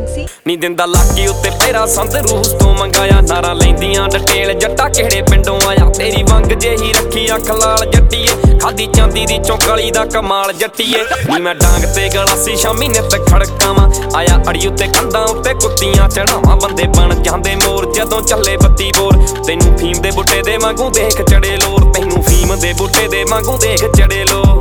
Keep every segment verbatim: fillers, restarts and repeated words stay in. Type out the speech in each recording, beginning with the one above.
ਸੀ। ਨੀ ਦਿੰਦਾ ਲਾਕੀ ਉੱਤੇ ਪੈਰਾ ਸੰਦ ਰੂਸ ਤੋਂ ਮੰਗਾਇਆ, ਨਾਰਾ ਲੈਂਦੀਆਂ ਡਟੇਲ ਜੱਟਾ ਕਿਹੜੇ ਪਿੰਡੋਂ ਆਇਆ। ਤੇਰੀ ਵੰਗ ਜਿਹੀ ਰੱਖੀ ਅੱਖ ਲਾਲ ਜੱਟੀਏ, ਖਾਦੀ ਚਾਂਦੀ ਦੀ ਚੌਂਕਾਲੀ ਦਾ ਕਮਾਲ ਜੱਟੀਏ। ਨੀ ਮੈਂ ਡਾਂਗ ਤੇ ਗਲਾਸੀ ਸ਼ਾਮੀ ਨਿੱਤ ਖੜਕਾਵਾਂ, ਆਇਆ ਅੜੀ ਉੱਤੇ ਕੰਧਾਂ ਉੱਤੇ ਕੁੱਤੀਆਂ ਚੜਾਵਾਂ। ਬੰਦੇ ਬਣ ਜਾਂਦੇ ਮੋਰ ਜਦੋਂ ਚੱਲੇ ਬੱਤੀ ਬੋਰ, ਤੈਨੂੰ ਫੀਮ ਦੇ ਬੂਟੇ ਦੇ ਵਾਂਗੂ ਦੇਖ ਚੜੇ ਲੋਰ। ਤੈਨੂੰ ਫੀਮ ਦੇ ਬੂਟੇ ਦੇ ਵਾਂਗੂ ਦੇਖ ਚੜੇ ਲੋਰ।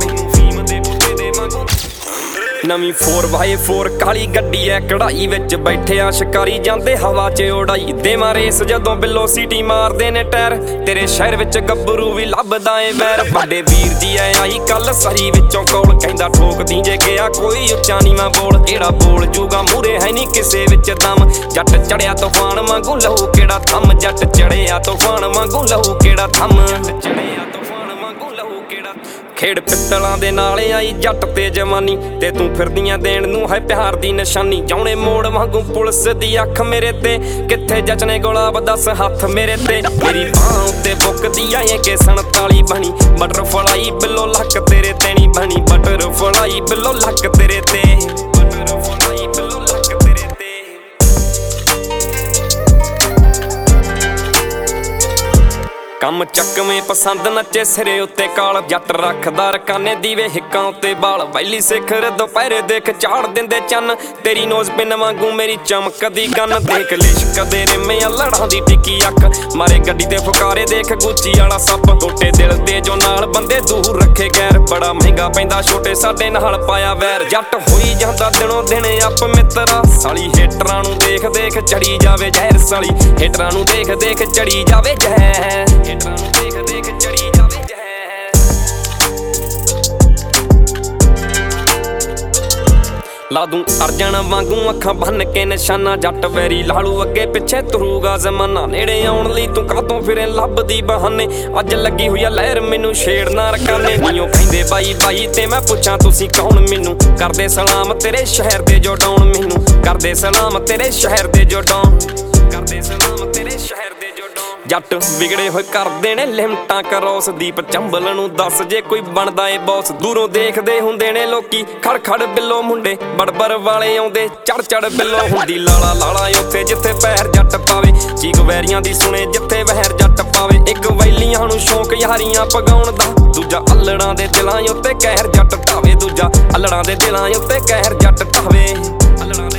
ਨਵੀਂ ਫੋਰ ਬਾਏ ਫੋਰ ਕਾਲੀ ਗੱਡੀ ਐ, ਕਢਾਈ ਵਿੱਚ ਬੈਠਿਆ ਸ਼ਿਕਾਰੀ ਜਾਂਦੇ ਹਵਾ 'ਚ ਉਡਾਈ। ਦੇਵਾਂ ਰੇਸ ਜਦੋਂ ਬਿੱਲੋ ਸੀਟੀ ਮਾਰਦੇ ਨੇ ਟਾਇਰ, ਤੇਰੇ ਸ਼ਹਿਰ ਵਿੱਚ ਗੱਭਰੂ ਵੀ ਲੱਭਦਾ ਏ ਵੈਰ। ਵੱਡੇ ਵੀਰ ਜੀ ਐ ਆਈ ਕੱਲ ਸਰੀ ਵਿੱਚੋਂ ਕੋਲ, ਕਹਿੰਦਾ ਠੋਕਦੀ ਜੇ ਗਿਆ ਕੋਈ ਉੱਚਾ ਨੀਵਾਂ ਬੋਲ। ਕਿਹੜਾ ਬੋਲ ਜੂਗਾ ਮੂਰੇ ਹੈ ਨਹੀਂ ਕਿਸੇ ਵਿੱਚ ਦਮ, ਜੱਟ ਚੜਿਆ ਤੂਫਾਨ ਵਾਂਗੂ ਲਹੂ ਕਿਹੜਾ ਥੰਮ। ਜੱਟ ਚੜਿਆ ਤੂਫਾਨ ਵਾਂਗੂ ਲਹੂ ਕਿਹੜਾ ਥੰਮ। ਖੇਡ ਪਿੱਤਲਾਂ ਦੇ ਨਾਲ ਆਈ ਜੱਟ ਤੇ ਜਵਾਨੀ, ਤੇ ਤੂੰ ਫਿਰਦੀਆਂ ਦੇਣ ਨੂੰ ਹੈ ਪਿਆਰ ਦੀ ਨਿਸ਼ਾਨੀ। ਜਾਉਣੇ ਮੋੜ ਵਾਂਗੂ ਪੁਲਿਸ ਦੀ ਅੱਖ ਮੇਰੇ ਤੇ, ਕਿੱਥੇ ਜਚਨੇ ਗੁਲਾਬ ਦੱਸ ਹੱਥ ਮੇਰੇ ਤੇ। ਮੇਰੀ ਬਾਂਹ ਉੱਤੇ ਬੁੱਕਦੀ ਆਏ ਕਿ ਸੰਤਾਲੀ ਬਣੀ, ਬਟਰਫਲਾਈ ਬਿੱਲੋ ਲੱਕ ਤੇਰੇ ਤੇ ਨੀ ਬਣੀ। ਬਟਰਫਲਾਈ ਬਿੱਲੋ ਲੱਕ ਤੇਰੇ ਤੇ, ਬਟਰਫਲਾਈ ਬਿੱਲੋ ਲੱਕ ਤੇਰੇ ਤੇ। ਕੰਮ ਚੱਕਵੇਂ ਪਸੰਦ ਨੱਚੇ ਸਿਰੇ ਉੱਤੇ ਕਾਲ, ਜੱਟ ਰੱਖਦਾ ਰਕਾਨੇ ਦੀਵੇ ਹਿੱਕਾਂ ਉੱਤੇ ਬਾਲ। ਵੈਲੀ ਸਿਖਰ ਦੁਪਹਿਰੇ ਦੇਖ ਚਾੜ ਦਿੰਦੇ ਚੰਨ, ਤੇਰੀ ਨੋਜ਼ ਪਿੰਨ ਵਾਂਗੂ ਮੇਰੀ ਚਮਕਦੀ ਗੰਨ। ਦੇਖ ਲਿਸ਼ਕਦੇ ਰਿਮਿਆਂ ਲੜਾਂ ਦੀ ਟਿੱਕੀ ਅੱਖ, ਮਾਰੇ ਗੱਡੀ ਤੇ ਫੁਕਾਰੇ ਦੇਖ ਗੁੱਚੀ ਵਾਲਾ ਸੱਪ। ਟੋਟੇ ਦਿਲ ਦੇ ਜੋ ਨਾਲ ਬੰਦੇ ਦੂਰ ਰੱਖੇ ਗੈਰ, ਬੜਾ ਮਹਿੰਗਾ ਪੈਂਦਾ ਛੋਟੇ ਸਾਡੇ ਨਾਲ ਪਾਇਆ ਵੈਰ। ਜੱਟ ਹੋਈ ਜਾਂਦਾ ਦਿਨੋਂ ਦਿਨ ਅੱਪ ਮਿੱਤਰਾ, ਸਾਲੀ ਹੇਟਰਾਂ ਨੂੰ ਦੇਖ ਦੇਖ ਚੜੀ ਜਾਵੇ ਜ਼ਹਿਰ। ਸਾਲੀ ਹੇਟਰਾਂ ਨੂੰ ਦੇਖ ਦੇਖ ਚੜੀ ਜਾਵੇ ਜ਼ਹਿਰ। ਹੇਟਰਾਂ ਨੂੰ ਦੇਖ ਦੇਖ ਚੜੀ ਜਾਵੇ ਜ਼ਹਿਰ। ਲਾ ਦੂੰ ਅਰਜਨ ਵਾਂਗੂ ਅੱਖਾਂ ਬੰਨ ਕੇ ਨਿਸ਼ਾਨਾ, ਜੱਟ ਵੈਰੀ ਲਾਲੂ ਅੱਗੇ ਪਿੱਛੇ ਤੁਰੂਗਾ ਜ਼ਮਾਨਾ। ਨੇੜੇ ਆਉਣ ਲਈ ਤੂੰ ਕਾਹਤੋਂ ਫਿਰੇ ਲੱਭਦੀ ਬਹਾਨੇ, ਅੱਜ ਲੱਗੀ ਹੋਈ ਆ ਲਹਿਰ ਮੈਨੂੰ ਛੇੜਨਾ ਰਕਾਨੇ। ਨੀਓ ਕਹਿੰਦੇ ਬਾਈ ਬਾਈ ਤੇ ਮੈਂ ਪੁੱਛਾਂ ਤੁਸੀਂ ਕੌਣ, ਮੈਨੂੰ ਕਰਦੇ ਸਲਾਮ ਤੇਰੇ ਸ਼ਹਿਰ ਦੇ ਜੋ ਡਾਉਣ। ਮੈਨੂੰ ਕਰਦੇ ਸਲਾਮ ਤੇਰੇ ਸ਼ਹਿਰ ਦੇ ਜੋ ਡਾਉਣ, ਕਰਦੇ ਸਲਾਮ ਤੇਰੇ ਸ਼ਹਿਰ ਦੇ ਜੋ ਡਾਉਣ। ਜੱਟ ਵਿਗੜੇ ਹੋਏ ਕਰਦੇ ਨੇ ਲਿਮਟਾਂ ਕਰੋਸ, ਦੀਪ ਚੰਬਲ ਨੂੰ ਦੱਸ ਜੇ ਕੋਈ ਬਣਦਾ ਏ ਬੌਸ। ਦੂਰੋਂ ਦੇਖਦੇ ਹੁੰਦੇ ਨੇ ਲੋਕੀ ਖੜ ਖੜ ਬਿੱਲੋ ਮੁੰਡੇ, ਬੜਬੜ ਵਾਲੇ ਆਉਂਦੇ ਚੜ ਚੜ ਬਿੱਲੋ। ਹੁੰਦੀ ਲਾਲਾ ਲਾਲਾ ਉੱਥੇ ਜਿੱਥੇ ਪੈਰ ਜੱਟ ਪਾਵੇ, ਚੀਕ ਵੈਰੀਆਂ ਦੀ ਸੁਣੇ ਜਿੱਥੇ ਵਹਿਰ ਜੱਟ ਪਾਵੇ। ਇੱਕ ਵੈਲੀਆਂ ਨੂੰ ਸ਼ੌਂਕ ਯਾਰੀਆਂ ਪਗਾਉਣ ਦਾ, ਦੂਜਾ ਅਲੜਾਂ ਦੇ ਦਿਲਾਂ ਉੱਤੇ ਕਹਿਰ ਜੱਟ ਢਾਵੇ। ਦੂਜਾ ਅਲੜਾਂ ਦੇ ਦਿਲਾਂ ਉੱਤੇ ਕਹਿਰ ਜੱਟ ਢਾਵੇ।